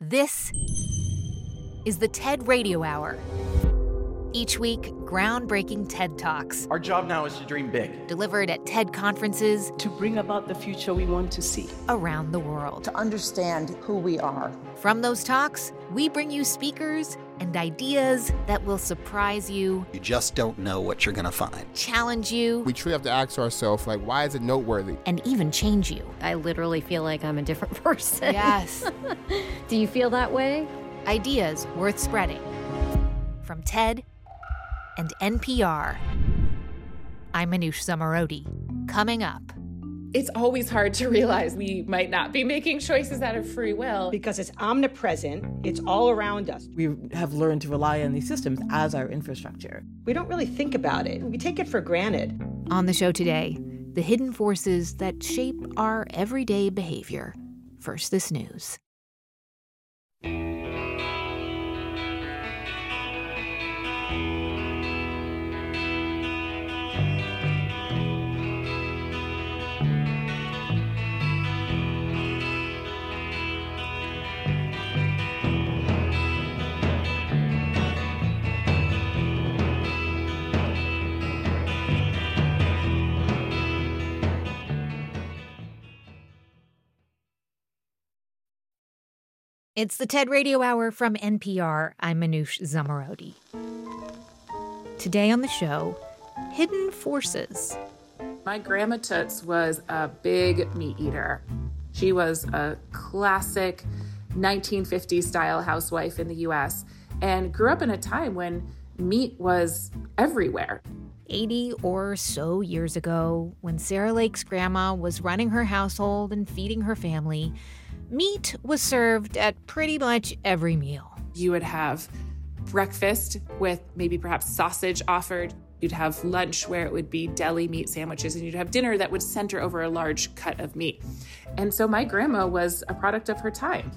This is the TED Radio Hour. Each week, groundbreaking TED Talks. Our job now is to dream big. Delivered at TED conferences. To bring about the future we want to see. Around the world. To understand who we are. From those talks, we bring you speakers and ideas that will surprise you. You just don't know what you're going to find. Challenge you. We truly have to ask ourselves, why is it noteworthy? And even change you. I literally feel like I'm a different person. Yes. Do you feel that way? Ideas worth spreading. From TED and NPR. I'm Manoush Zomorodi. Coming up. It's always hard to realize we might not be making choices out of free will. Because it's omnipresent, it's all around us. We have learned to rely on these systems as our infrastructure. We don't really think about it. We take it for granted. On the show today, the hidden forces that shape our everyday behavior. First, this news. It's the TED Radio Hour from NPR. I'm Manoush Zomorodi. Today on the show, hidden forces. My grandma Toots was a big meat eater. She was a classic 1950s style housewife in the U.S. and grew up in a time when meat was everywhere. 80 or so years ago, when Sarah Lake's grandma was running her household and feeding her family, meat was served at pretty much every meal. You would have breakfast with maybe perhaps sausage offered. You'd have lunch where it would be deli meat sandwiches, and you'd have dinner that would center over a large cut of meat. And so my grandma was a product of her time.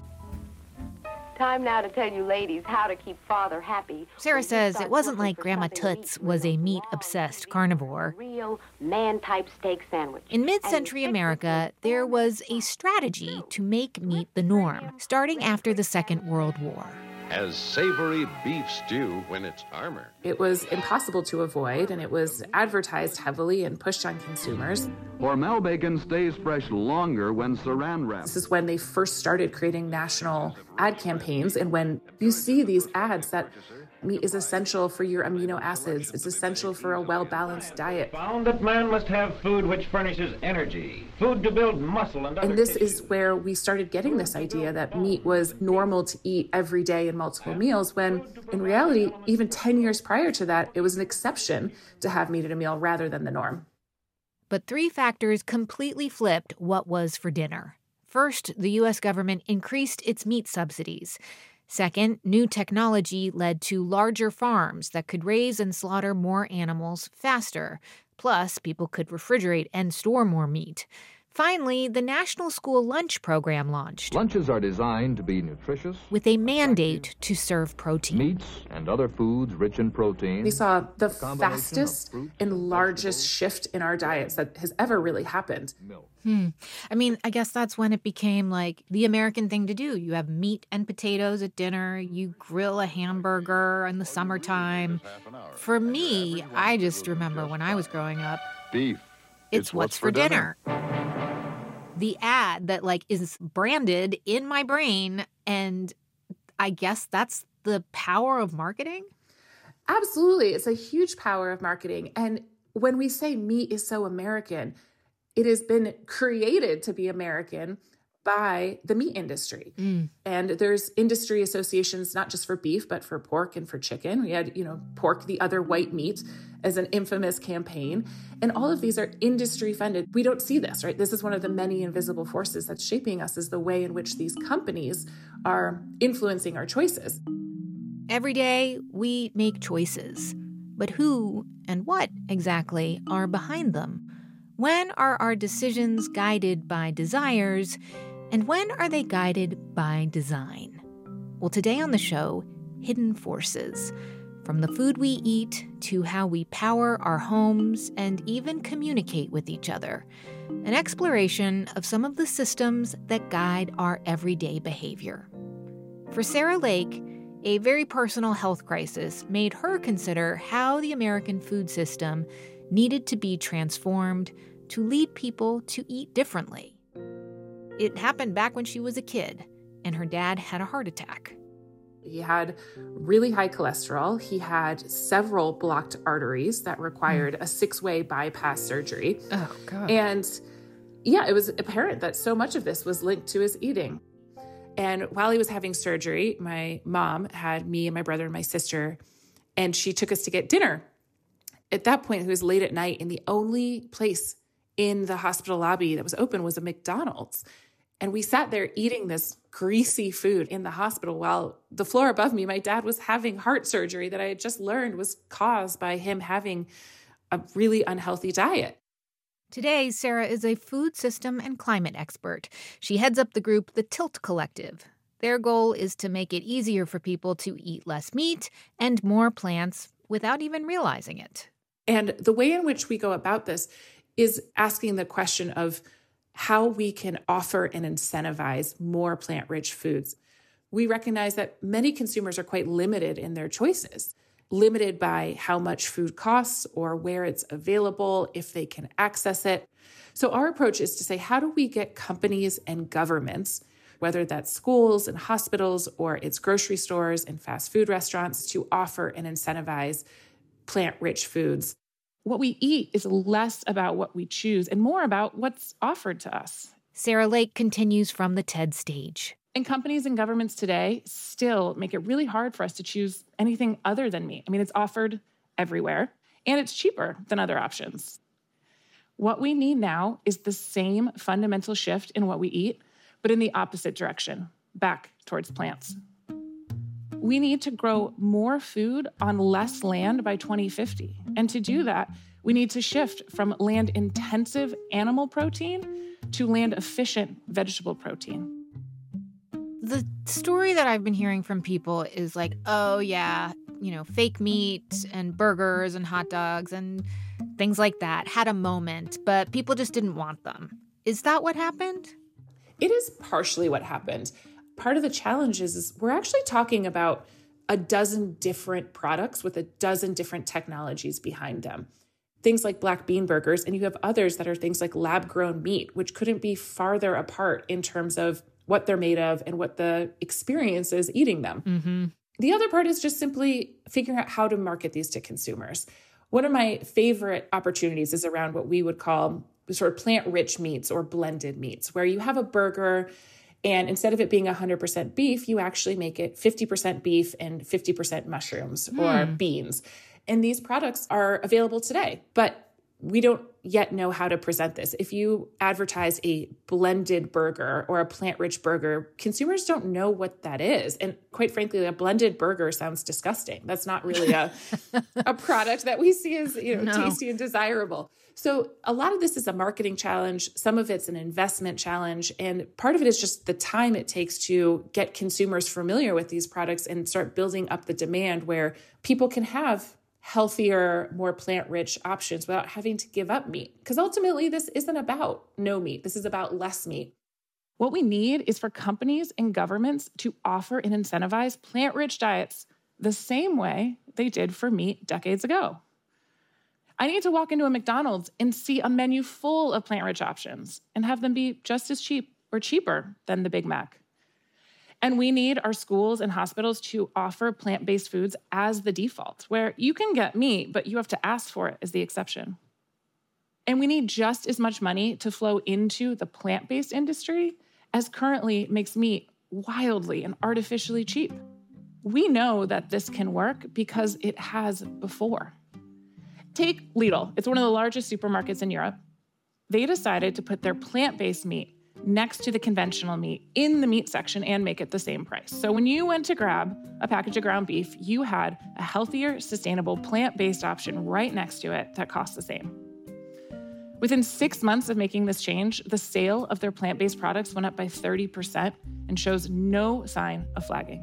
Time now to tell you ladies how to keep father happy. Sarah says it wasn't like Grandma Toots was a meat-obsessed carnivore. Real man-type steak sandwich. In mid-century America, there was a strategy to make meat the norm, starting after the Second World War. As savory beef stew when it's armored. It was impossible to avoid, and it was advertised heavily and pushed on consumers. Hormel bacon stays fresh longer when saran wrapped. This is when they first started creating national ad campaigns, and when you see these ads that meat is essential for your amino acids, it's essential for a well-balanced diet. Found that man must have food which furnishes energy, food to build muscle and other And this tissues. is where we started getting this idea that meat was normal to eat every day in multiple meals, when in reality, even 10 years prior to that, it was an exception to have meat at a meal rather than the norm. But three factors completely flipped what was for dinner. First, the U.S. government increased its meat subsidies. Second, new technology led to larger farms that could raise and slaughter more animals faster. Plus, people could refrigerate and store more meat. Finally, the National School Lunch Program launched. Lunches are designed to be nutritious, with a mandate to serve protein. Meats and other foods rich in protein. We saw the fastest and largest shift in our diets that has ever really happened. I guess that's when it became like the American thing to do. You have meat and potatoes at dinner. You grill a hamburger in the summertime. For me, I just remember when I was growing up, beef. It's what's for dinner. The ad that is branded in my brain, and I guess that's the power of marketing? Absolutely. It's a huge power of marketing. And when we say meat is so American, it has been created to be American by the meat industry. And there's industry associations, not just for beef, but for pork and for chicken. We had, pork, the other white meat, as an infamous campaign. And all of these are industry funded. We don't see this, right? This is one of the many invisible forces that's shaping us, is the way in which these companies are influencing our choices. Every day, we make choices. But who and what exactly are behind them? When are our decisions guided by desires, and when are they guided by design? Well, today on the show, hidden forces. From the food we eat to how we power our homes and even communicate with each other. An exploration of some of the systems that guide our everyday behavior. For Sarah Lake, a very personal health crisis made her consider how the American food system needed to be transformed to lead people to eat differently. It happened back when she was a kid, and her dad had a heart attack. He had really high cholesterol. He had several blocked arteries that required a 6-way bypass surgery. Oh, God. And yeah, it was apparent that so much of this was linked to his eating. And while he was having surgery, my mom had me and my brother and my sister, and she took us to get dinner. At that point, it was late at night, and the only place in the hospital lobby that was open was a McDonald's. And we sat there eating this greasy food in the hospital while the floor above me, my dad was having heart surgery that I had just learned was caused by him having a really unhealthy diet. Today, Sarah is a food system and climate expert. She heads up the group The Tilt Collective. Their goal is to make it easier for people to eat less meat and more plants without even realizing it. And the way in which we go about this is asking the question of how we can offer and incentivize more plant-rich foods. We recognize that many consumers are quite limited in their choices, limited by how much food costs or where it's available, if they can access it. So our approach is to say, how do we get companies and governments, whether that's schools and hospitals or it's grocery stores and fast food restaurants, to offer and incentivize plant-rich foods? What we eat is less about what we choose and more about what's offered to us. Sarah Lake continues from the TED stage. And companies and governments today still make it really hard for us to choose anything other than meat. I mean, it's offered everywhere, and it's cheaper than other options. What we need now is the same fundamental shift in what we eat, but in the opposite direction, back towards plants. We need to grow more food on less land by 2050. And to do that, we need to shift from land-intensive animal protein to land-efficient vegetable protein. The story that I've been hearing from people is like, oh yeah, fake meat and burgers and hot dogs and things like that had a moment, but people just didn't want them. Is that what happened? It is partially what happened. Part of the challenge is we're actually talking about a dozen different products with a dozen different technologies behind them. Things like black bean burgers, and you have others that are things like lab-grown meat, which couldn't be farther apart in terms of what they're made of and what the experience is eating them. Mm-hmm. The other part is just simply figuring out how to market these to consumers. One of my favorite opportunities is around what we would call sort of plant-rich meats or blended meats, where you have a burger and instead of it being 100% beef, you actually make it 50% beef and 50% mushrooms or beans. And these products are available today, but we don't yet know how to present this. If you advertise a blended burger or a plant-rich burger, consumers don't know what that is. And quite frankly, a blended burger sounds disgusting. That's not really a product that we see as tasty and desirable. So a lot of this is a marketing challenge. Some of it's an investment challenge. And part of it is just the time it takes to get consumers familiar with these products and start building up the demand where people can have healthier, more plant-rich options without having to give up meat. Because ultimately, this isn't about no meat. This is about less meat. What we need is for companies and governments to offer and incentivize plant-rich diets the same way they did for meat decades ago. I need to walk into a McDonald's and see a menu full of plant-rich options and have them be just as cheap or cheaper than the Big Mac. And we need our schools and hospitals to offer plant-based foods as the default, where you can get meat, but you have to ask for it as the exception. And we need just as much money to flow into the plant-based industry as currently makes meat wildly and artificially cheap. We know that this can work because it has before. Take Lidl. It's one of the largest supermarkets in Europe. They decided to put their plant-based meat next to the conventional meat in the meat section and make it the same price. So when you went to grab a package of ground beef, you had a healthier, sustainable, plant-based option right next to it that cost the same. Within 6 months of making this change, the sale of their plant-based products went up by 30% and shows no sign of flagging.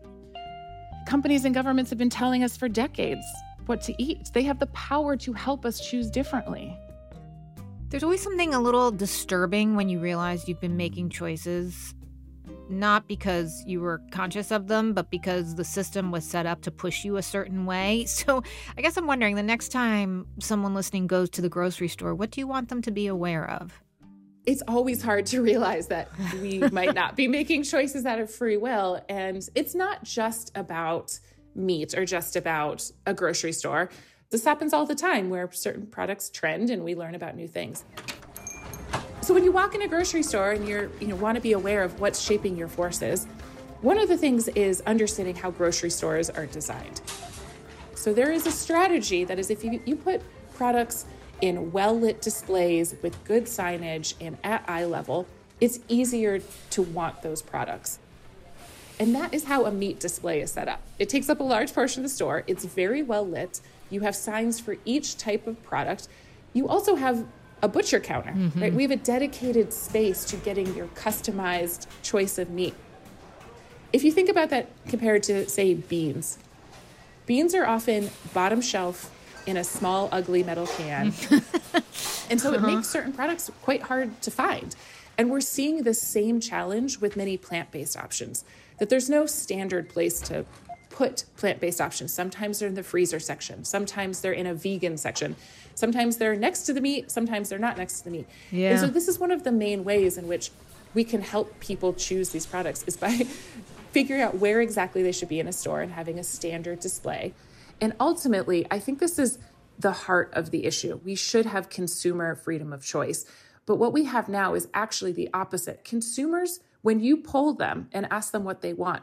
Companies and governments have been telling us for decades what to eat. They have the power to help us choose differently. There's always something a little disturbing when you realize you've been making choices not because you were conscious of them, but because the system was set up to push you a certain way. So I guess I'm wondering, the next time someone listening goes to the grocery store, what do you want them to be aware of? It's always hard to realize that we might not be making choices out of free will. And it's not just about meat or just about a grocery store. This happens all the time where certain products trend and we learn about new things. So when you walk in a grocery store and you want to be aware of what's shaping your forces, one of the things is understanding how grocery stores are designed. So there is a strategy that is, if you put products in well-lit displays with good signage and at eye level, it's easier to want those products. And that is how a meat display is set up. It takes up a large portion of the store. It's very well lit. You have signs for each type of product. You also have a butcher counter, right? We have a dedicated space to getting your customized choice of meat. If you think about that compared to, say, beans. Beans are often bottom shelf in a small, ugly metal can. And so it makes certain products quite hard to find. And we're seeing the same challenge with many plant-based options, that there's no standard place to put plant-based options. Sometimes they're in the freezer section. Sometimes they're in a vegan section. Sometimes they're next to the meat. Sometimes they're not next to the meat. Yeah. And so this is one of the main ways in which we can help people choose these products, is by figuring out where exactly they should be in a store and having a standard display. And ultimately, I think this is the heart of the issue. We should have consumer freedom of choice. But what we have now is actually the opposite. Consumers, when you poll them and ask them what they want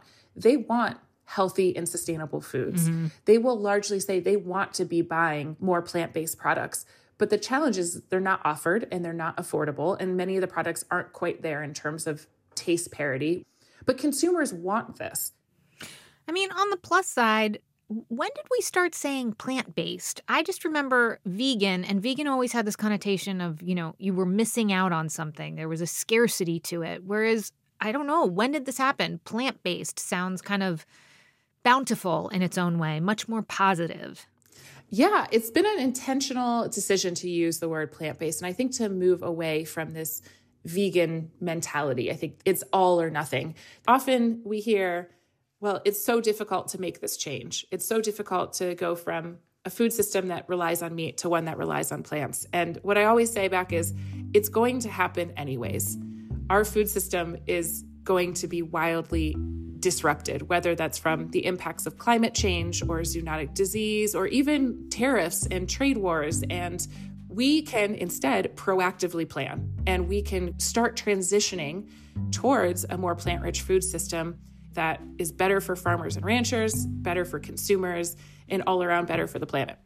healthy and sustainable foods. They will largely say they want to be buying more plant-based products. But the challenge is they're not offered and they're not affordable. And many of the products aren't quite there in terms of taste parity. But consumers want this. I mean, on the plus side, when did we start saying plant-based? I just remember vegan, and vegan always had this connotation of, you were missing out on something. There was a scarcity to it. Whereas, I don't know, when did this happen? Plant-based sounds kind of bountiful in its own way, much more positive. Yeah, it's been an intentional decision to use the word plant-based, and I think to move away from this vegan mentality. I think it's all or nothing. Often we hear, well, it's so difficult to make this change. It's so difficult to go from a food system that relies on meat to one that relies on plants. And what I always say back is, it's going to happen anyways. Our food system is going to be wildly disrupted, whether that's from the impacts of climate change or zoonotic disease or even tariffs and trade wars. And we can instead proactively plan, and we can start transitioning towards a more plant-rich food system that is better for farmers and ranchers, better for consumers, and all around better for the planet.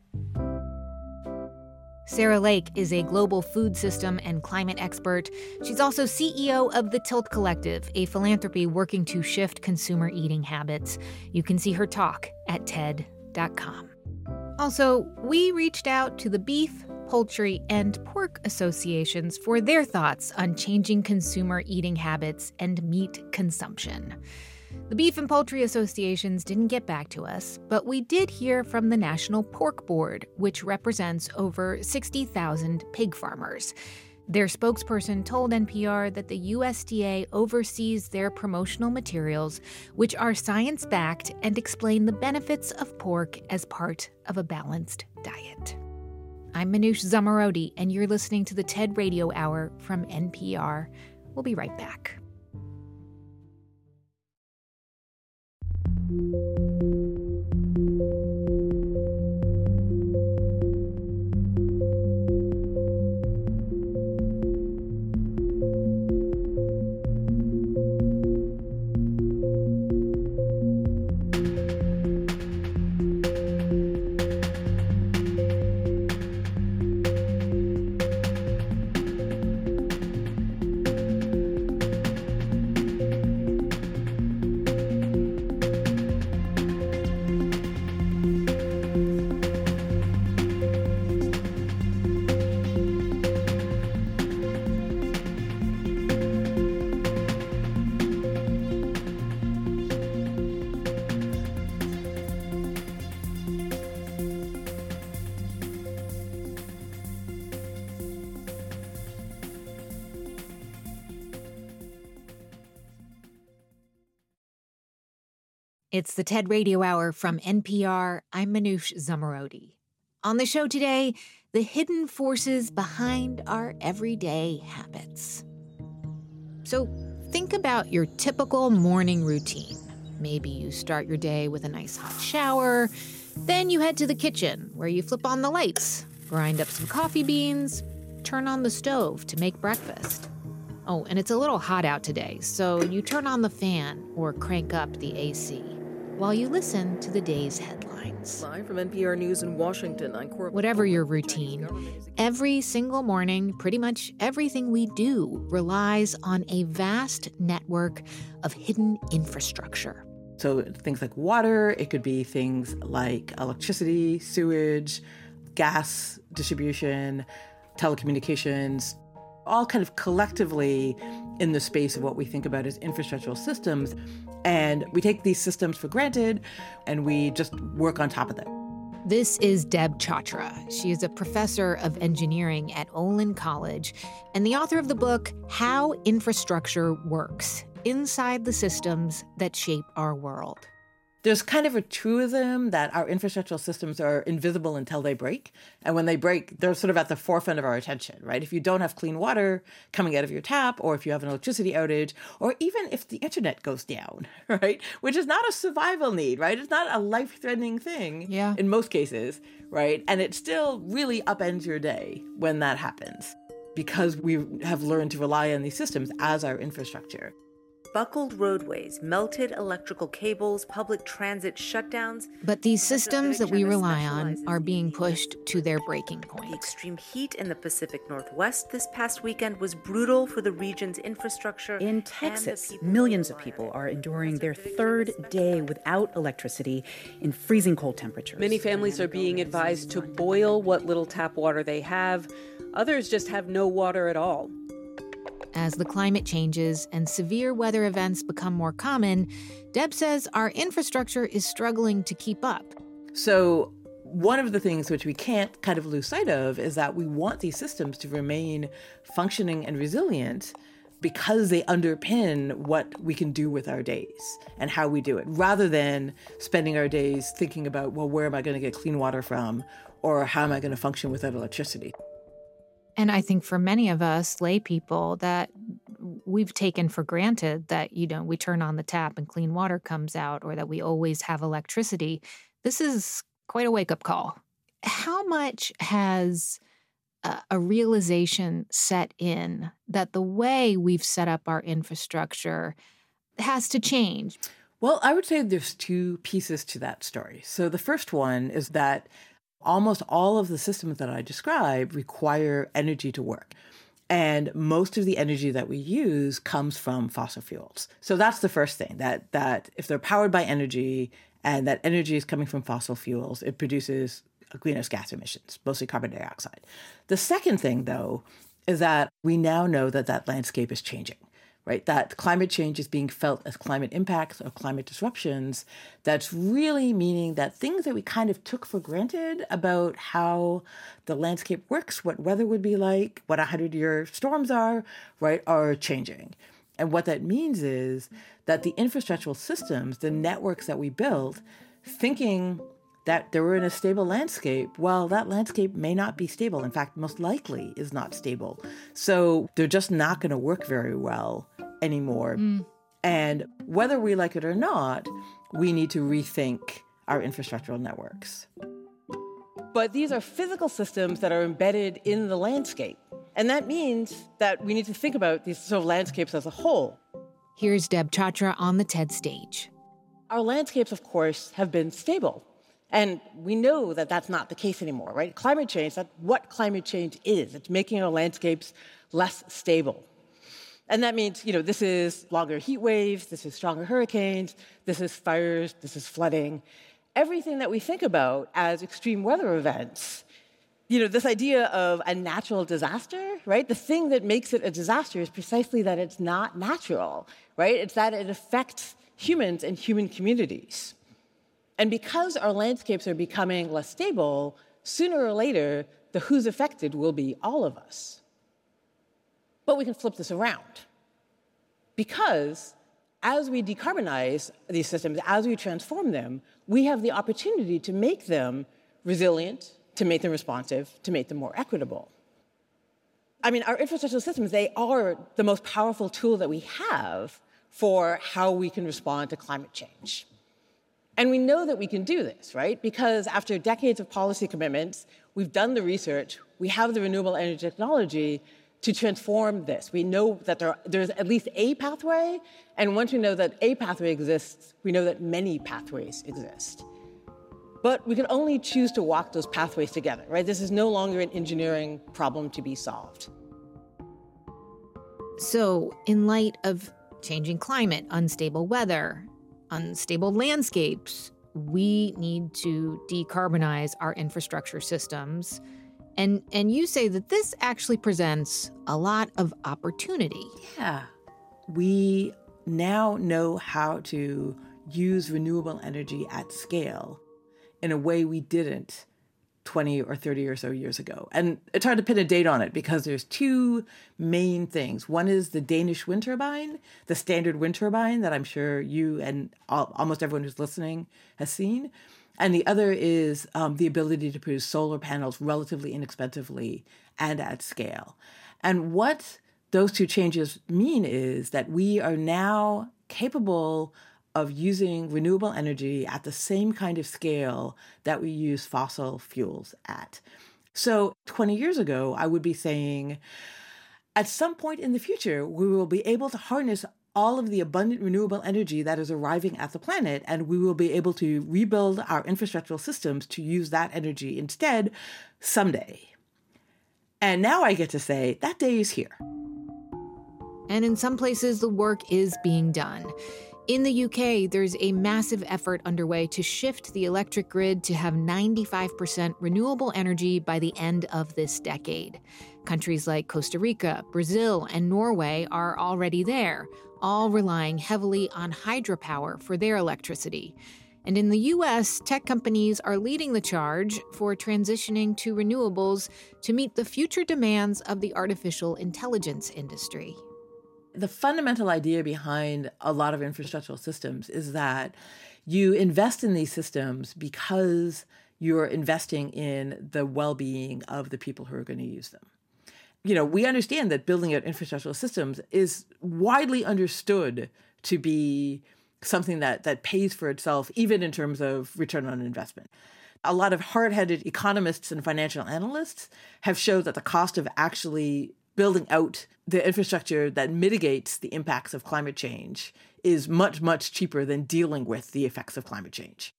Sarah Lake is a global food system and climate expert. She's also CEO of the Tilt Collective, a philanthropy working to shift consumer eating habits. You can see her talk at TED.com. Also, we reached out to the beef, poultry, and pork associations for their thoughts on changing consumer eating habits and meat consumption. The beef and poultry associations didn't get back to us, but we did hear from the National Pork Board, which represents over 60,000 pig farmers. Their spokesperson told NPR that the USDA oversees their promotional materials, which are science-backed and explain the benefits of pork as part of a balanced diet. I'm Manoush Zomorodi, and you're listening to the TED Radio Hour from NPR. We'll be right back. It's the TED Radio Hour from NPR. I'm Manoush Zomorodi. On the show today, the hidden forces behind our everyday habits. So think about your typical morning routine. Maybe you start your day with a nice hot shower. Then you head to the kitchen where you flip on the lights, grind up some coffee beans, turn on the stove to make breakfast. Oh, and it's a little hot out today, so you turn on the fan or crank up the AC while you listen to the day's headlines. Live from NPR News in Washington, I'm Corbin. Whatever your routine, every single morning, pretty much everything we do relies on a vast network of hidden infrastructure. So things like water, it could be things like electricity, sewage, gas distribution, telecommunications, all kind of collectively in the space of what we think about as infrastructural systems. And we take these systems for granted, and we just work on top of them. This is Deb Chatra. She is a professor of engineering at Olin College and the author of the book, How Infrastructure Works: Inside the Systems That Shape Our World. There's kind of a truism that our infrastructural systems are invisible until they break. And when they break, they're sort of at the forefront of our attention, right? If you don't have clean water coming out of your tap, or if you have an electricity outage, or even if the internet goes down, right? Which is not a survival need, right? It's not a life-threatening thing in most cases, right? And it still really upends your day when that happens because we have learned to rely on these systems as our infrastructure. Buckled roadways, melted electrical cables, public transit shutdowns. But these systems that we rely on are being pushed to their breaking point. The extreme heat in the Pacific Northwest this past weekend was brutal for the region's infrastructure. In Texas, millions of people are enduring their third day without electricity in freezing cold temperatures. Many families are being advised to boil what little tap water they have. Others just have no water at all. As the climate changes and severe weather events become more common, Deb says our infrastructure is struggling to keep up. So one of the things which we can't kind of lose sight of is that we want these systems to remain functioning and resilient because they underpin what we can do with our days and how we do it, rather than spending our days thinking about, well, where am I going to get clean water from, or how am I going to function without electricity? And I think for many of us lay people that we've taken for granted that, we turn on the tap and clean water comes out, or that we always have electricity. This is quite a wake-up call. How much has a realization set in that the way we've set up our infrastructure has to change? Well, I would say there's two pieces to that story. So the first one is that almost all of the systems that I describe require energy to work. And most of the energy that we use comes from fossil fuels. So that's the first thing, that if they're powered by energy and that energy is coming from fossil fuels, it produces greenhouse gas emissions, mostly carbon dioxide. The second thing, though, is that we now know that that landscape is changing. Right, that climate change is being felt as climate impacts or climate disruptions. That's really meaning that things that we kind of took for granted about how the landscape works, what weather would be like, what 100-year storms are, right, are changing. And what that means is that the infrastructural systems, the networks that we build, thinking that they were in a stable landscape, well, that landscape may not be stable. In fact, most likely is not stable. So they're just not going to work very well anymore. And whether we like it or not, we need to rethink our infrastructural networks. But these are physical systems that are embedded in the landscape. And that means that we need to think about these sort of landscapes as a whole. Here's Deb Chatra on the TED stage. Our landscapes, of course, have been stable. And we know that that's not the case anymore, right? Climate change, that's what climate change is. It's making our landscapes less stable. And that means, this is longer heat waves, this is stronger hurricanes, this is fires, this is flooding. Everything that we think about as extreme weather events, this idea of a natural disaster, right? The thing that makes it a disaster is precisely that it's not natural, right? It's that it affects humans and human communities. And because our landscapes are becoming less stable, sooner or later, the who's affected will be all of us. But we can flip this around. Because As we decarbonize these systems, as we transform them, we have the opportunity to make them resilient, to make them responsive, to make them more equitable. I mean, our infrastructural systems, they are the most powerful tool that we have for how we can respond to climate change. And we know that we can do this, right? Because after decades of policy commitments, we've done the research, we have the renewable energy technology to transform this. We know that there's at least a pathway, and once we know that a pathway exists, we know that many pathways exist. But we can only choose to walk those pathways together, right? This is no longer an engineering problem to be solved. So, in light of changing climate, unstable weather, unstable landscapes, we need to decarbonize our infrastructure systems. And you say that this actually presents a lot of opportunity. Yeah. We now know how to use renewable energy at scale in a way we didn't 20 or 30 or so years ago. And it's hard to pin a date on it because there's two main things. One is the Danish wind turbine, the standard wind turbine that I'm sure you and almost everyone who's listening has seen. And the other is the ability to produce solar panels relatively inexpensively and at scale. And what those two changes mean is that we are now capable of using renewable energy at the same kind of scale that we use fossil fuels at. So 20 years ago, I would be saying, at some point in the future, we will be able to harness all of the abundant renewable energy that is arriving at the planet, and we will be able to rebuild our infrastructural systems to use that energy instead someday. And now I get to say that day is here. And in some places, the work is being done. In the UK, there's a massive effort underway to shift the electric grid to have 95% renewable energy by the end of this decade. Countries like Costa Rica, Brazil, and Norway are already there, all relying heavily on hydropower for their electricity. And in the US, tech companies are leading the charge for transitioning to renewables to meet the future demands of the artificial intelligence industry. The fundamental idea behind a lot of infrastructural systems is that you invest in these systems because you're investing in the well-being of the people who are going to use them. You know, we understand that building out infrastructural systems is widely understood to be something that pays for itself, even in terms of return on investment. A lot of hard-headed economists and financial analysts have showed that the cost of actually building out the infrastructure that mitigates the impacts of climate change is much, much cheaper than dealing with the effects of climate change.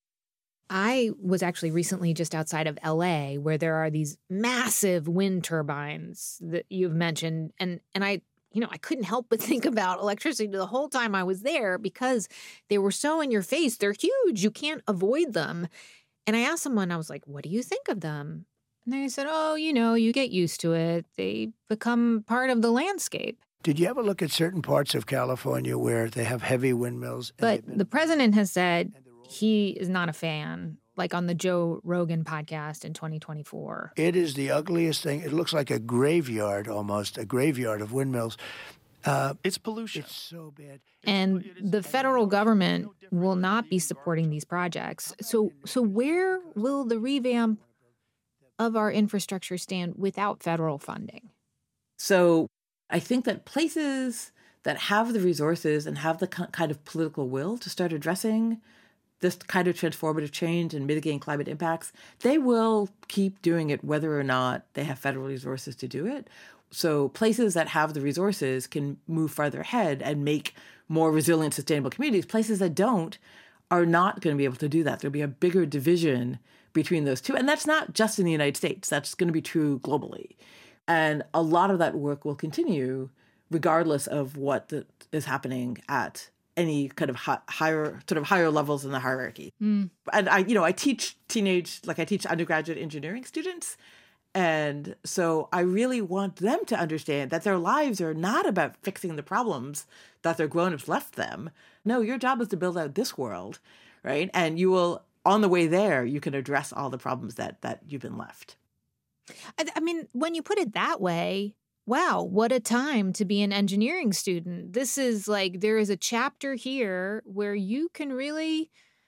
I was actually recently just outside of LA, where there are these massive wind turbines that you've mentioned. And I couldn't help but think about electricity the whole time I was there because they were so in your face. They're huge. You can't avoid them. And I asked someone, I was like, what do you think of them? And they said, oh, you get used to it. They become part of the landscape. Did you ever look at certain parts of California where they have heavy windmills? But the president has said he is not a fan, like on the Joe Rogan podcast in 2024. It is the ugliest thing. It looks like a graveyard almost, a graveyard of windmills. It's pollution. It's so bad. And the federal government will not be supporting these projects. So where will the revamp of our infrastructure stand without federal funding? So I think that places that have the resources and have the kind of political will to start addressing this kind of transformative change and mitigating climate impacts, they will keep doing it whether or not they have federal resources to do it. So places that have the resources can move farther ahead and make more resilient, sustainable communities. Places that don't are not going to be able to do that. There'll be a bigger division between those two. And that's not just in the United States. That's going to be true globally. And a lot of that work will continue regardless of what is happening at any kind of higher levels in the hierarchy. And I teach I teach undergraduate engineering students. And so I really want them to understand that their lives are not about fixing the problems that their grown-ups left them. No, your job is to build out this world, right? And you will, on the way there, you can address all the problems that you've been left. I mean, when you put it that way, wow, what a time to be an engineering student. This is like, there is a chapter here where you can really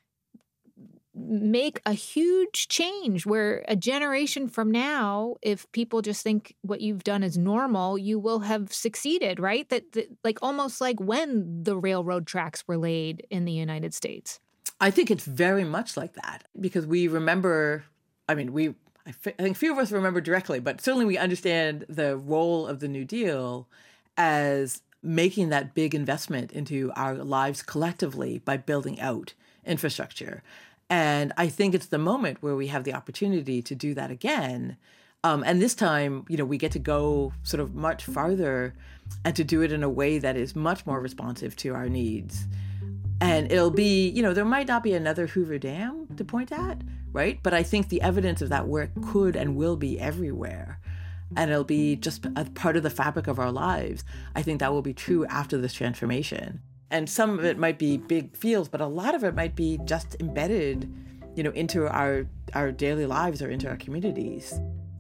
make a huge change, where a generation from now, if people just think what you've done is normal, you will have succeeded, right? That like almost like when the railroad tracks were laid in the United States. I think it's very much like that, because we remember, I think few of us remember directly, but certainly we understand the role of the New Deal as making that big investment into our lives collectively by building out infrastructure. And I think it's the moment where we have the opportunity to do that again. And this time, we get to go sort of much farther and to do it in a way that is much more responsive to our needs. And it'll be, there might not be another Hoover Dam to point at, right? But I think the evidence of that work could and will be everywhere. And it'll be just a part of the fabric of our lives. I think that will be true after this transformation. And some of it might be big fields, but a lot of it might be just embedded, into our daily lives or into our communities.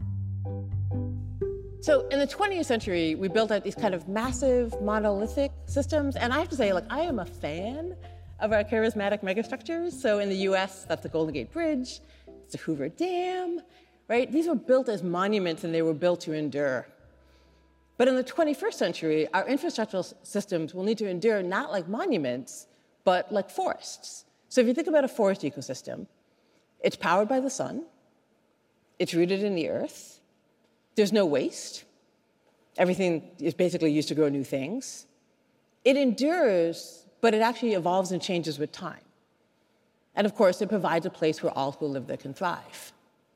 So in the 20th century, we built out these kind of massive monolithic systems. And I have to say, I am a fan of our charismatic megastructures. So in the US, that's the Golden Gate Bridge, it's the Hoover Dam, right? These were built as monuments and they were built to endure. But in the 21st century, our infrastructural systems will need to endure not like monuments, but like forests. So if you think about a forest ecosystem, it's powered by the sun, it's rooted in the earth, there's no waste, everything is basically used to grow new things. It endures, but it actually evolves and changes with time. And of course, it provides a place where all who live there can thrive.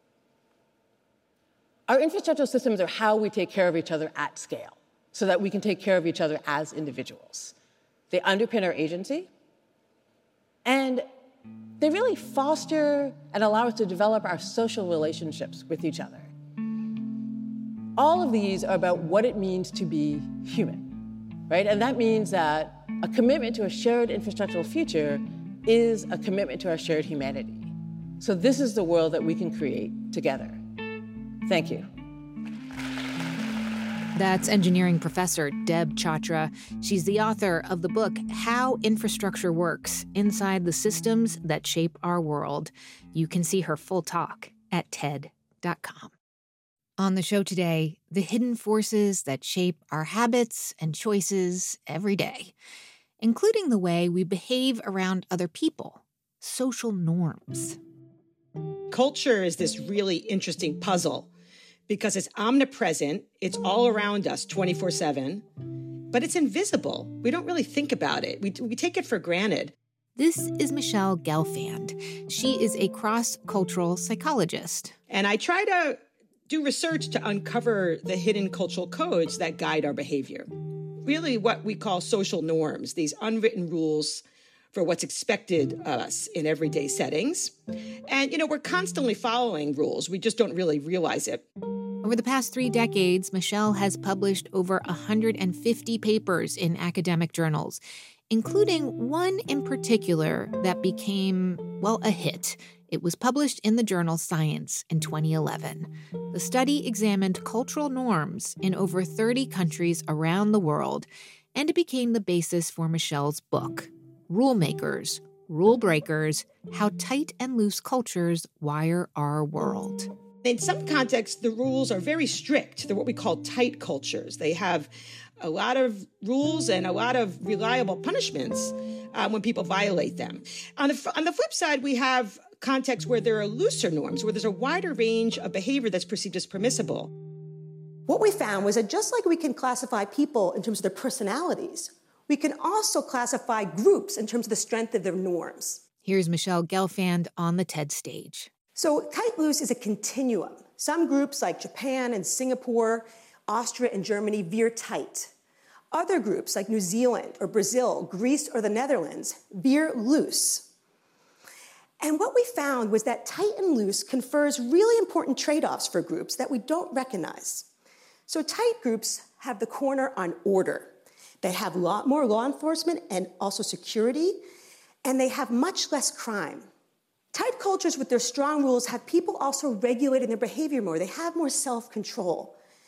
Our infrastructural systems are how we take care of each other at scale, so that we can take care of each other as individuals. They underpin our agency, and they really foster and allow us to develop our social relationships with each other. All of these are about what it means to be human, right? And that means that a commitment to a shared infrastructural future is a commitment to our shared humanity. So this is the world that we can create together. Thank you. That's engineering professor Deb Chatra. She's the author of the book, How Infrastructure Works, Inside the Systems That Shape Our World. You can see her full talk at TED.com. On the show today, the hidden forces that shape our habits and choices every day, including the way we behave around other people, social norms. Culture is this really interesting puzzle because it's omnipresent, it's all around us 24/7, but it's invisible. We don't really think about it. We take it for granted. This is Michelle Gelfand. She is a cross-cultural psychologist. And I try to do research to uncover the hidden cultural codes that guide our behavior. Really what we call social norms, these unwritten rules for what's expected of us in everyday settings. And, we're constantly following rules. We just don't really realize it. Over the past 3 decades, Michelle has published over 150 papers in academic journals, including one in particular that became, a hit. It was published in the journal Science in 2011. The study examined cultural norms in over 30 countries around the world, and it became the basis for Michelle's book, Rule Makers, Rule Breakers, How Tight and Loose Cultures Wire Our World. In some contexts, the rules are very strict. They're what we call tight cultures. They have a lot of rules and a lot of reliable punishments when people violate them. On the flip side, we have contexts where there are looser norms, where there's a wider range of behavior that's perceived as permissible. What we found was that just like we can classify people in terms of their personalities, we can also classify groups in terms of the strength of their norms. Here's Michelle Gelfand on the TED stage. So tight-loose is a continuum. Some groups like Japan and Singapore, Austria and Germany veer tight. Other groups like New Zealand or Brazil, Greece or the Netherlands veer loose. And what we found was that tight and loose confers really important trade-offs for groups that we don't recognize. So tight groups have the corner on order. They have a lot more law enforcement and also security, and they have much less crime. Tight cultures with their strong rules have people also regulating their behavior more. They have more self-control.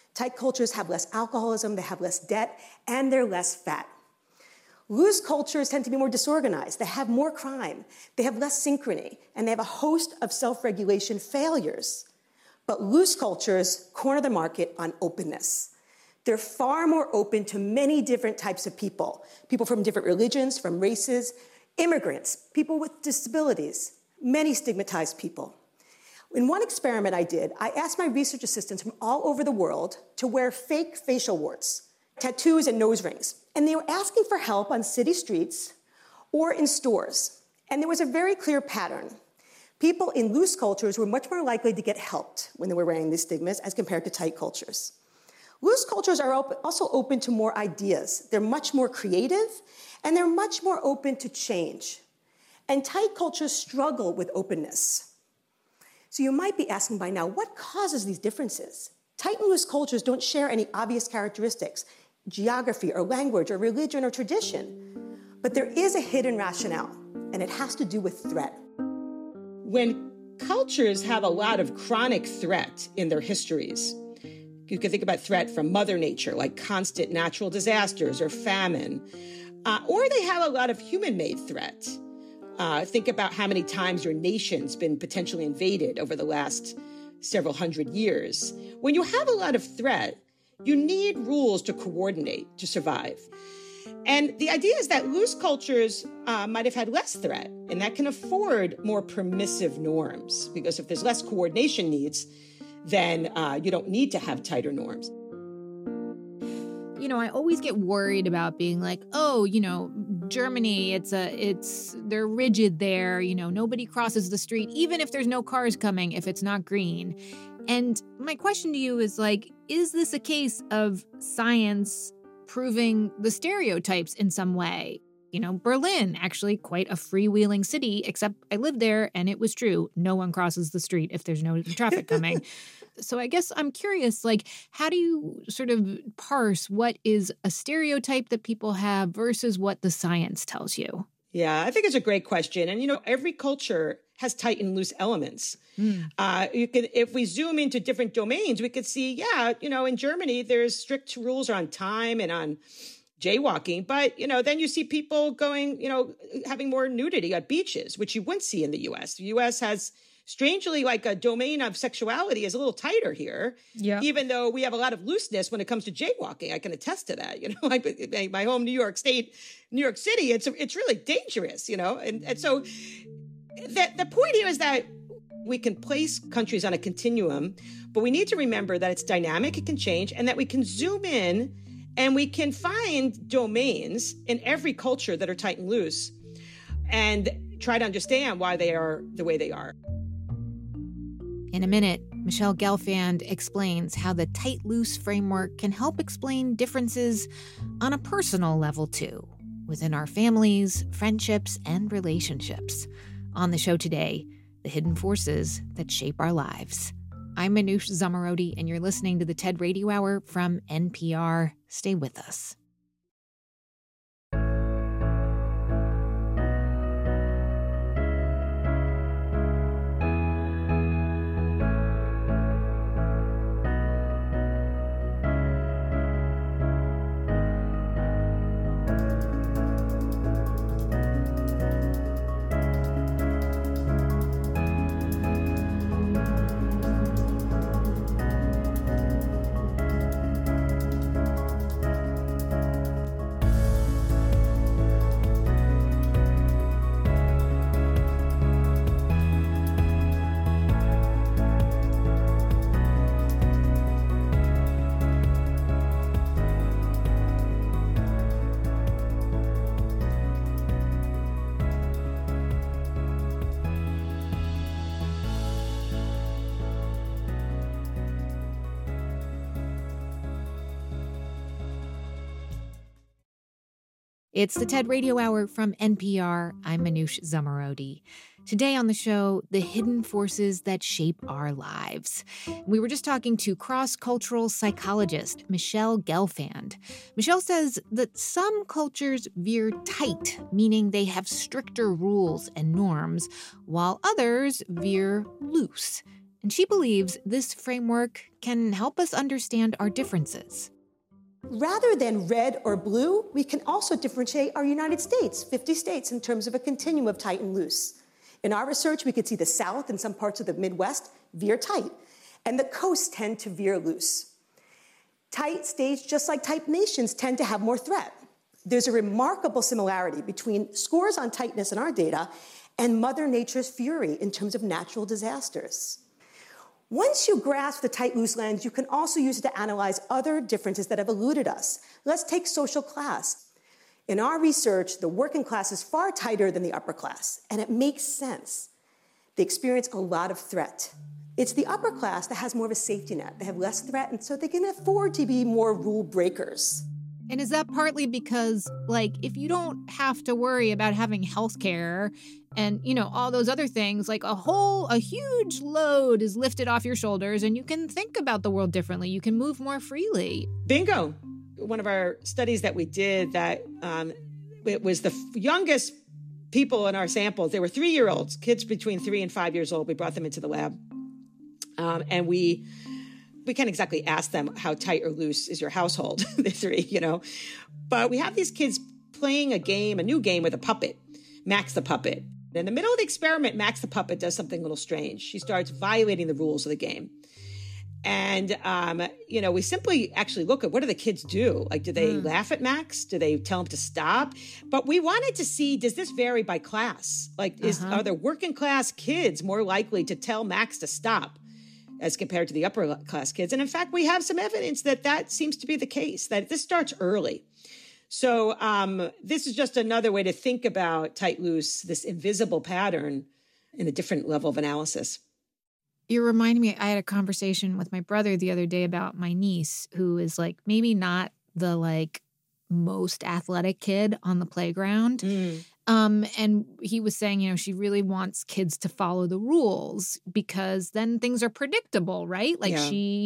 Tight cultures have less alcoholism, they have less debt, and they're less fat. Loose cultures tend to be more disorganized. They have more crime, they have less synchrony, and they have a host of self-regulation failures. But loose cultures corner the market on openness. They're far more open to many different types of people from different religions, from races, immigrants, people with disabilities, many stigmatized people. In one experiment I did, I asked my research assistants from all over the world to wear fake facial warts, tattoos, and nose rings. And they were asking for help on city streets or in stores. And there was a very clear pattern. People in loose cultures were much more likely to get helped when they were wearing these stigmas as compared to tight cultures. Loose cultures are also open to more ideas. They're much more creative, and they're much more open to change. And tight cultures struggle with openness. So you might be asking by now, what causes these differences? Tight and loose cultures don't share any obvious characteristics, geography or language or religion or tradition. But there is a hidden rationale, and it has to do with threat. When cultures have a lot of chronic threat in their histories, you can think about threat from Mother Nature, like constant natural disasters or famine, or they have a lot of human-made threat. Think about how many times your nation's been potentially invaded over the last several hundred years. When you have a lot of threat, you need rules to coordinate to survive. And the idea is that loose cultures might have had less threat, and that can afford more permissive norms, because if there's less coordination needs, then you don't need to have tighter norms. You know, I always get worried about being like, oh, you know, Germany, they're rigid there. You know, nobody crosses the street, even if there's no cars coming, if it's not green. And my question to you is like, is this a case of science proving the stereotypes in some way? You know, Berlin, actually quite a freewheeling city, except I lived there and it was true. No one crosses the street if there's no traffic coming. So I guess I'm curious, like, how do you sort of parse what is a stereotype that people have versus what the science tells you? Yeah, I think it's a great question. And, you know, every culture has tight and loose elements. If we zoom into different domains, we could see, yeah, you know, in Germany, there's strict rules on time and on jaywalking. But, you know, then you see people going, you know, having more nudity at beaches, which you wouldn't see in the U.S. The U.S. has, strangely, like a domain of sexuality is a little tighter here, even though we have a lot of looseness when it comes to jaywalking. I can attest to that. You know, like my home, New York City, it's really dangerous, you know. And so the point here is that we can place countries on a continuum, but we need to remember that it's dynamic, it can change, and that we can zoom in and we can find domains in every culture that are tight and loose and try to understand why they are the way they are. In a minute, Michelle Gelfand explains how the tight-loose framework can help explain differences on a personal level, too, within our families, friendships, and relationships. On the show today, the hidden forces that shape our lives. I'm Manoush Zomorodi, and you're listening to the TED Radio Hour from NPR. Stay with us. It's the TED Radio Hour from NPR. I'm Manoush Zomorodi. Today on the show, the hidden forces that shape our lives. We were just talking to cross-cultural psychologist Michelle Gelfand. Michelle says that some cultures veer tight, meaning they have stricter rules and norms, while others veer loose, And she believes this framework can help us understand our differences. Rather than red or blue, we can also differentiate our United States, 50 states, in terms of a continuum of tight and loose. In our research, we could see the South and some parts of the Midwest veer tight, and the coasts tend to veer loose. Tight states, just like tight nations, tend to have more threat. There's a remarkable similarity between scores on tightness in our data and Mother Nature's fury in terms of natural disasters. Once you grasp the tight-loose lens, you can also use it to analyze other differences that have eluded us. Let's take social class. In our research, the working class is far tighter than the upper class, and it makes sense. They experience a lot of threat. It's the upper class that has more of a safety net. They have less threat, and so they can afford to be more rule breakers. And is that partly because, like, if you don't have to worry about having health care and, you know, all those other things, like a huge load is lifted off your shoulders and you can think about the world differently. You can move more freely. Bingo. One of our studies that we did that it was the youngest people in our samples. They were 3-year-olds, kids between 3 and 5 years old. We brought them into the lab. And we can't exactly ask them how tight or loose is your household, the 3, you know. But we have these kids playing a new game with a puppet, Max the puppet. In the middle of the experiment, Max the puppet does something a little strange. She starts violating the rules of the game. And, you know, we simply actually look at what do the kids do? Like, do they laugh at Max? Do they tell him to stop? But we wanted to see, does this vary by class? Like, are the working class kids more likely to tell Max to stop as compared to the upper class kids? And in fact, we have some evidence that seems to be the case, that this starts early. So this is just another way to think about tight-loose, this invisible pattern in a different level of analysis. You're reminding me, I had a conversation with my brother the other day about my niece, who is like maybe not the like most athletic kid on the playground. And he was saying, you know, she really wants kids to follow the rules because then things are predictable, right? Like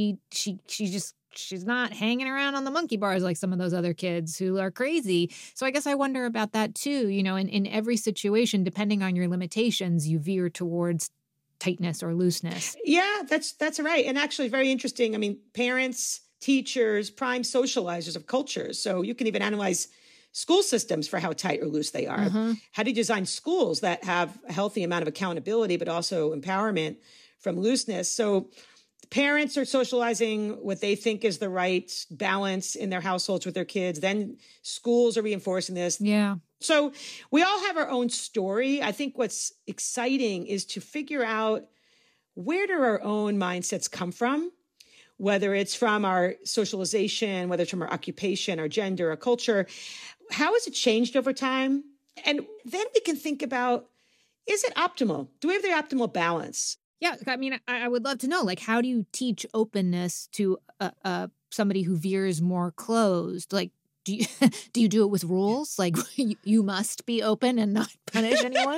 she's not hanging around on the monkey bars like some of those other kids who are crazy. So I guess I wonder about that too. You know, in every situation, depending on your limitations, you veer towards tightness or looseness. Yeah, that's right. And actually very interesting. I mean, parents, teachers, prime socializers of cultures. So you can even analyze school systems for how tight or loose they are. How do you design schools that have a healthy amount of accountability, but also empowerment from looseness? So parents are socializing what they think is the right balance in their households with their kids. Then schools are reinforcing this. Yeah. So we all have our own story. I think what's exciting is to figure out where do our own mindsets come from, whether it's from our socialization, whether it's from our occupation, our gender, our culture. How has it changed over time? And then we can think about, is it optimal? Do we have the optimal balance? Yeah, I mean, I would love to know, like, how do you teach openness to somebody who veers more closed? Like, do you do it with rules? Like, you must be open and not punish anyone?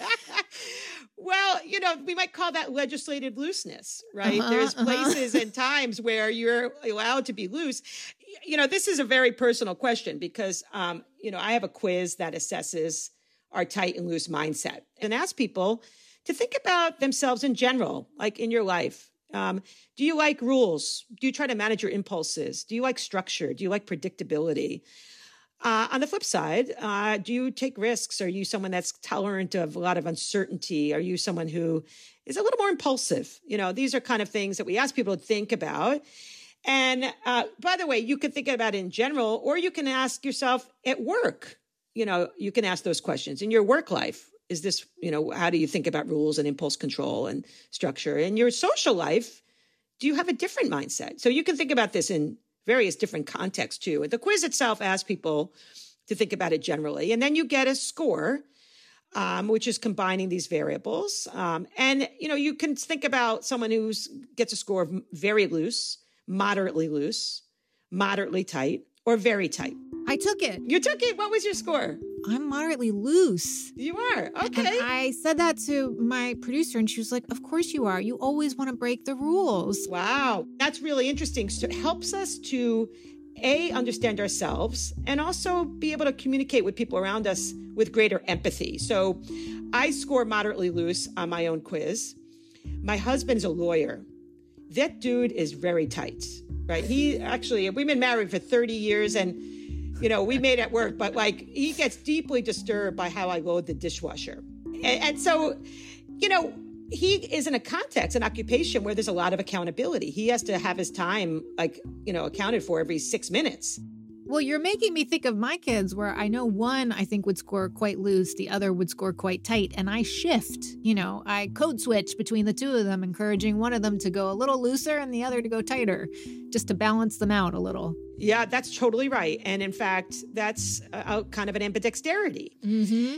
Well, you know, we might call that legislative looseness, right? There's places and times where you're allowed to be loose. You know, this is a very personal question because, you know, I have a quiz that assesses our tight and loose mindset and ask people to think about themselves in general, like in your life. Do you like rules? Do you try to manage your impulses? Do you like structure? Do you like predictability? On the flip side, do you take risks? Are you someone that's tolerant of a lot of uncertainty? Are you someone who is a little more impulsive? You know, these are kind of things that we ask people to think about. And by the way, you can think about it in general, or you can ask yourself at work. You know, you can ask those questions in your work life. Is this, you know, how do you think about rules and impulse control and structure? In your social life, do you have a different mindset? So you can think about this in various different contexts too. The quiz itself asks people to think about it generally. And then you get a score, which is combining these variables. And, you know, you can think about someone who gets a score of very loose, moderately tight, or very tight. I took it. You took it? What was your score? I'm moderately loose. You are? Okay. And I said that to my producer and she was like, of course you are. You always want to break the rules. Wow. That's really interesting. So it helps us to, understand ourselves and also be able to communicate with people around us with greater empathy. So I score moderately loose on my own quiz. My husband's a lawyer. That dude is very tight, right? We've been married for 30 years and, we made it work, but he gets deeply disturbed by how I load the dishwasher. And so, he is in a context, an occupation where there's a lot of accountability. He has to have his time, accounted for every 6 minutes. Well, you're making me think of my kids where I know one, I think, would score quite loose. The other would score quite tight. And I shift, I code switch between the two of them, encouraging one of them to go a little looser and the other to go tighter, just to balance them out a little. Yeah, that's totally right. And in fact, that's a kind of an ambidexterity. Mm-hmm.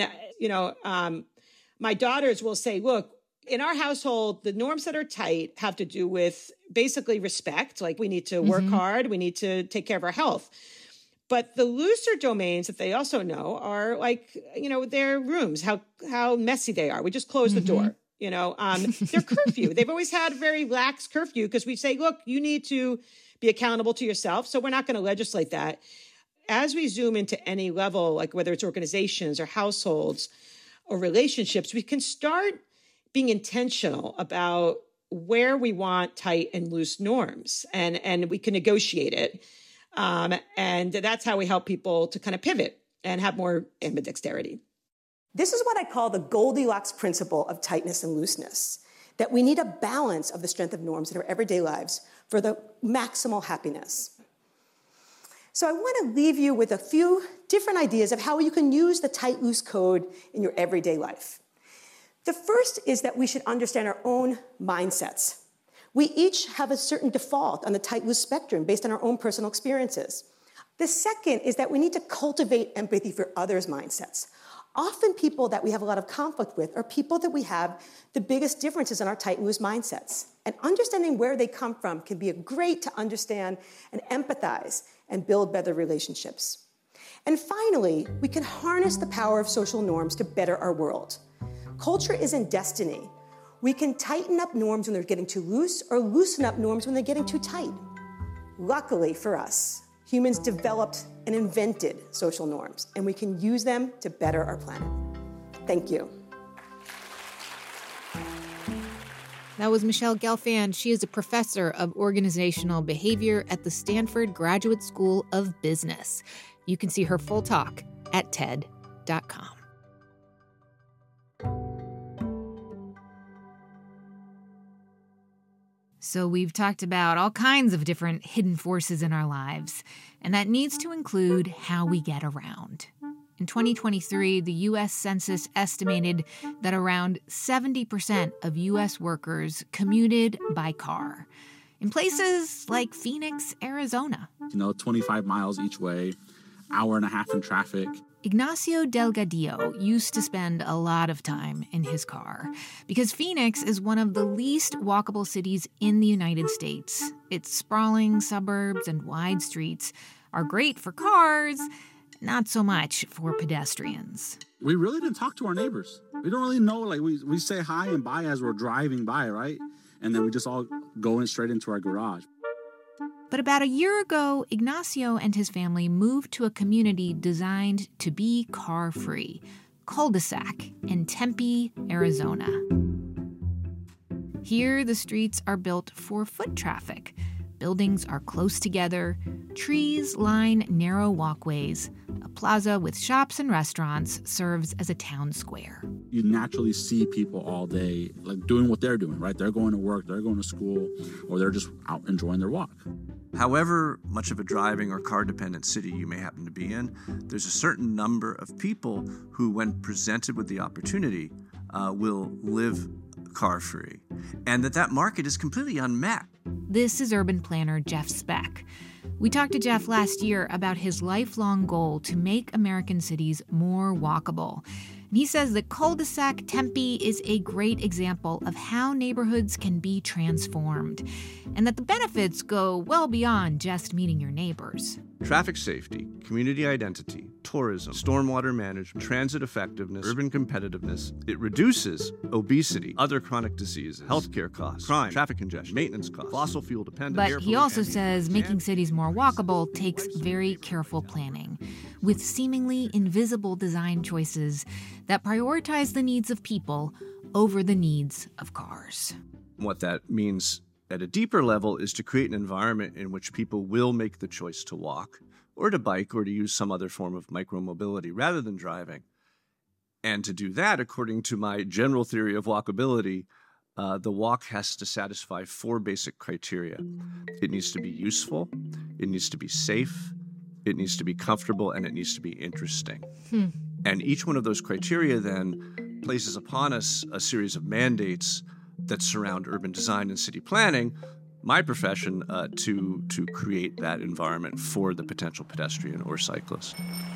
And, my daughters will say, look, in our household, the norms that are tight have to do with basically respect. Like we need to work hard. We need to take care of our health. But the looser domains that they also know are their rooms, how messy they are. We just close the door, their curfew. They've always had a very lax curfew because we say, look, you need to be accountable to yourself. So we're not going to legislate that. As we zoom into any level, like whether it's organizations or households or relationships, we can start being intentional about where we want tight and loose norms, and we can negotiate it. And that's how we help people to kind of pivot and have more ambidexterity. This is what I call the Goldilocks principle of tightness and looseness, that we need a balance of the strength of norms in our everyday lives for the maximal happiness. So I want to leave you with a few different ideas of how you can use the tight-loose code in your everyday life. The first is that we should understand our own mindsets. We each have a certain default on the tight-loose spectrum based on our own personal experiences. The second is that we need to cultivate empathy for others' mindsets. Often people that we have a lot of conflict with are people that we have the biggest differences in our tight-loose mindsets. And understanding where they come from can be great to understand and empathize and build better relationships. And finally, we can harness the power of social norms to better our world. Culture isn't destiny. We can tighten up norms when they're getting too loose or loosen up norms when they're getting too tight. Luckily for us, humans developed and invented social norms, and we can use them to better our planet. Thank you. That was Michelle Gelfand. She is a professor of organizational behavior at the Stanford Graduate School of Business. You can see her full talk at TED.com. So we've talked about all kinds of different hidden forces in our lives, and that needs to include how we get around. In 2023, the U.S. Census estimated that around 70% of U.S. workers commuted by car. In places like Phoenix, Arizona. 25 miles each way, hour and a half in traffic. Ignacio Delgadillo used to spend a lot of time in his car because Phoenix is one of the least walkable cities in the United States. Its sprawling suburbs and wide streets are great for cars, not so much for pedestrians. We really didn't talk to our neighbors. We don't really know, we say hi and bye as we're driving by, right? And then we just all go straight into our garage. But about a year ago, Ignacio and his family moved to a community designed to be car-free, Cul-de-sac in Tempe, Arizona. Here, the streets are built for foot traffic. Buildings are close together, trees line narrow walkways. A plaza with shops and restaurants serves as a town square. You naturally see people all day, doing what they're doing, right? They're going to work, they're going to school, or they're just out enjoying their walk. However much of a driving or car-dependent city you may happen to be in, there's a certain number of people who, when presented with the opportunity, will live car-free, and that market is completely unmet. This is urban planner Jeff Speck. We talked to Jeff last year about his lifelong goal to make American cities more walkable. And he says that Cul-de-sac Tempe is a great example of how neighborhoods can be transformed, and that the benefits go well beyond just meeting your neighbors. Traffic safety, community identity, tourism, stormwater management, transit effectiveness, urban competitiveness. It reduces obesity, other chronic diseases, healthcare costs, crime, traffic congestion, maintenance costs, fossil fuel dependence. But he also says making cities more walkable takes very careful planning, with seemingly invisible design choices that prioritize the needs of people over the needs of cars. What that means at a deeper level is to create an environment in which people will make the choice to walk or to bike or to use some other form of micromobility rather than driving. And to do that, according to my general theory of walkability, the walk has to satisfy 4 basic criteria. It needs to be useful, it needs to be safe, it needs to be comfortable, and it needs to be interesting. And each one of those criteria then places upon us a series of mandates that surround urban design and city planning, my profession, to create that environment for the potential pedestrian or cyclist.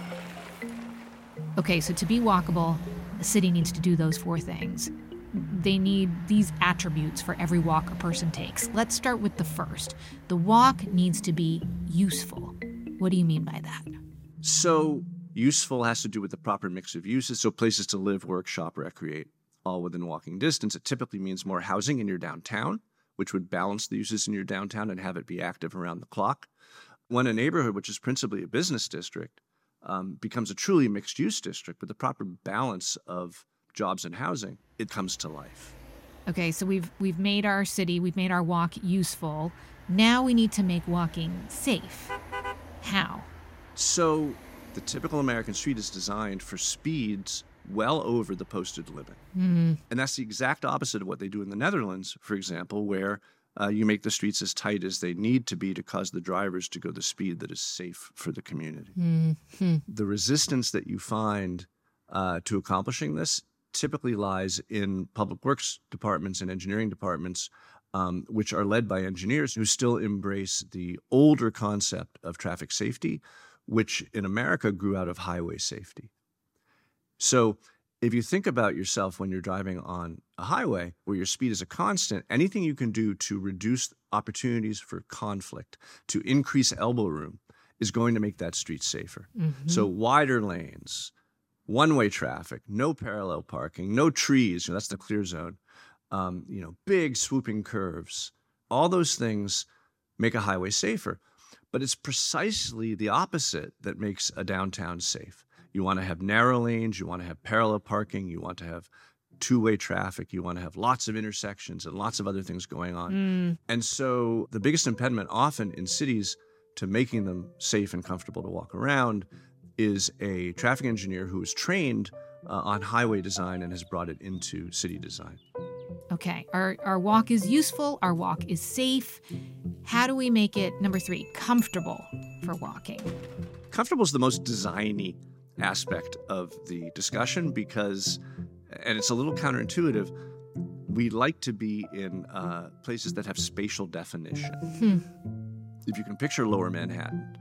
Okay, so to be walkable, a city needs to do those 4 things. They need these attributes for every walk a person takes. Let's start with the first. The walk needs to be useful. What do you mean by that? So useful has to do with the proper mix of uses, so places to live, work, shop, recreate, all within walking distance. It typically means more housing in your downtown, which would balance the uses in your downtown and have it be active around the clock. When a neighborhood, which is principally a business district, becomes a truly mixed-use district with the proper balance of jobs and housing, it comes to life. Okay, so we've made our city, we've made our walk useful. Now we need to make walking safe. How? So the typical American street is designed for speeds well over the posted limit. And that's the exact opposite of what they do in the Netherlands, for example, where you make the streets as tight as they need to be to cause the drivers to go the speed that is safe for the community. The resistance that you find to accomplishing this typically lies in public works departments and engineering departments, which are led by engineers who still embrace the older concept of traffic safety, which in America grew out of highway safety. So if you think about yourself when you're driving on a highway where your speed is a constant, anything you can do to reduce opportunities for conflict, to increase elbow room, is going to make that street safer. So wider lanes, one-way traffic, no parallel parking, no trees, that's the clear zone, big swooping curves, all those things make a highway safer. But it's precisely the opposite that makes a downtown safe. You want to have narrow lanes, you want to have parallel parking, you want to have two-way traffic, you want to have lots of intersections and lots of other things going on. And so the biggest impediment often in cities to making them safe and comfortable to walk around is a traffic engineer who is trained on highway design and has brought it into city design. Okay, our walk is useful, our walk is safe. How do we make it, number 3, comfortable for walking? Comfortable is the most designy aspect of the discussion because, and it's a little counterintuitive, we like to be in places that have spatial definition. If you can picture Lower Manhattan,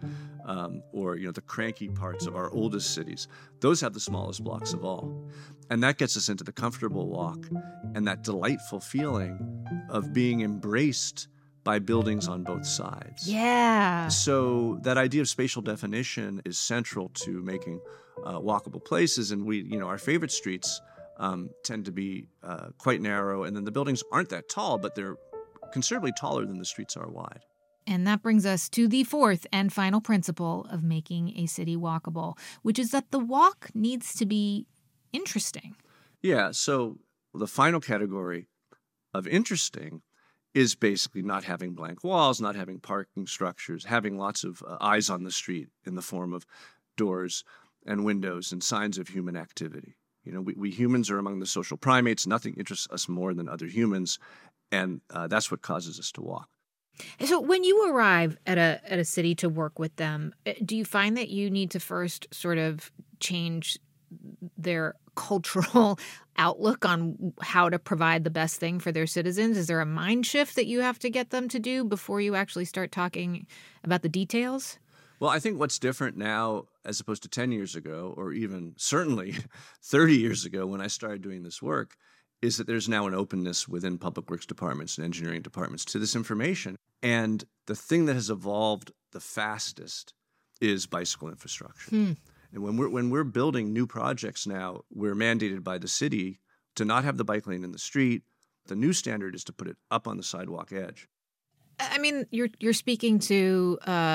or the cranky parts of our oldest cities, those have the smallest blocks of all. And that gets us into the comfortable walk and that delightful feeling of being embraced by buildings on both sides. Yeah. So that idea of spatial definition is central to making walkable places. And our favorite streets tend to be quite narrow, and then the buildings aren't that tall, but they're considerably taller than the streets are wide. And that brings us to the 4th and final principle of making a city walkable, which is that the walk needs to be interesting. Yeah, so the final category of interesting is basically not having blank walls, not having parking structures, having lots of eyes on the street in the form of doors and windows and signs of human activity. We humans are among the social primates. Nothing interests us more than other humans, and that's what causes us to walk. So when you arrive at a city to work with them, do you find that you need to first sort of change their cultural outlook on how to provide the best thing for their citizens? Is there a mind shift that you have to get them to do before you actually start talking about the details? Well, I think what's different now as opposed to 10 years ago, or even certainly 30 years ago when I started doing this work, is that there's now an openness within public works departments and engineering departments to this information. And the thing that has evolved the fastest is bicycle infrastructure. And when we're building new projects now, we're mandated by the city to not have the bike lane in the street. The new standard is to put it up on the sidewalk edge. I mean, you're speaking to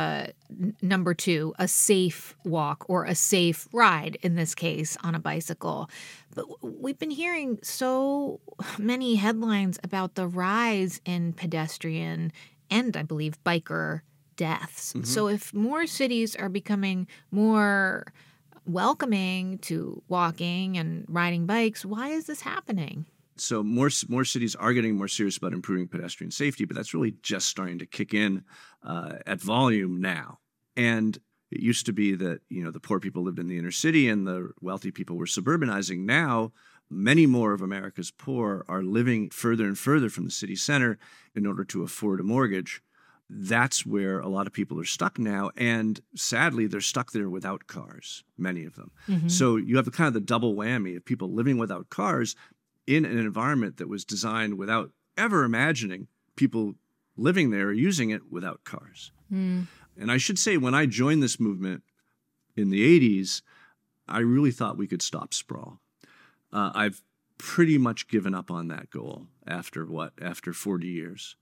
number 2, a safe walk or a safe ride, in this case, on a bicycle. But we've been hearing so many headlines about the rise in pedestrian and, I believe, biker deaths. Mm-hmm. So if more cities are becoming more welcoming to walking and riding bikes, why is this happening? So more cities are getting more serious about improving pedestrian safety, but that's really just starting to kick in at volume now. And it used to be that, the poor people lived in the inner city and the wealthy people were suburbanizing. Now, many more of America's poor are living further and further from the city center in order to afford a mortgage. That's where a lot of people are stuck now. And sadly, they're stuck there without cars, many of them. Mm-hmm. So you have the double whammy of people living without cars in an environment that was designed without ever imagining people living there or using it without cars. Mm. And I should say, when I joined this movement in the 80s, I really thought we could stop sprawl. I've pretty much given up on that goal after 40 years.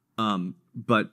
But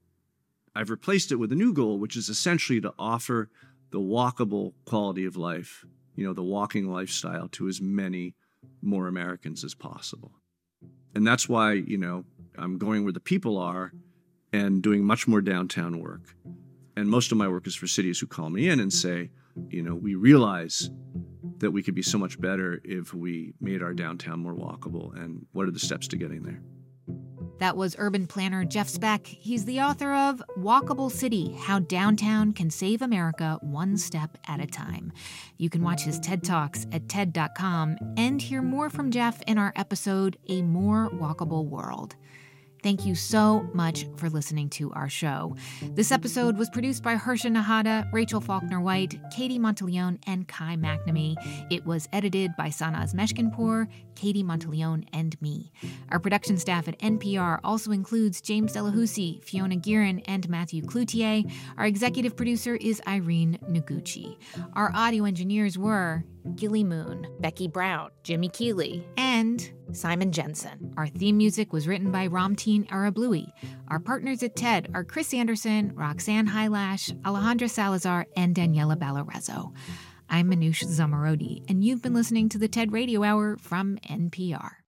I've replaced it with a new goal, which is essentially to offer the walkable quality of life, the walking lifestyle to as many more Americans as possible. And that's why, I'm going where the people are and doing much more downtown work. And most of my work is for cities who call me in and say, we realize that we could be so much better if we made our downtown more walkable. And what are the steps to getting there? That was urban planner Jeff Speck. He's the author of Walkable City, How Downtown Can Save America One Step at a Time. You can watch his TED Talks at TED.com and hear more from Jeff in our episode, A More Walkable World. Thank you so much for listening to our show. This episode was produced by Harsha Nahata, Rachel Faulkner-White, Katie Monteleone, and Kai McNamee. It was edited by Sanaz Meshkinpour, Katie Monteleone, and me. Our production staff at NPR also includes James Delahousie, Fiona Guerin, and Matthew Cloutier. Our executive producer is Irene Noguchi. Our audio engineers were Gilly Moon, Becky Brown, Jimmy Keeley, and Simon Jensen. Our theme music was written by Ramteen Arablouei. Our partners at TED are Chris Anderson, Roxanne Hylash, Alejandra Salazar, and Daniela Ballarezo. I'm Manoush Zomorodi, and you've been listening to the TED Radio Hour from NPR.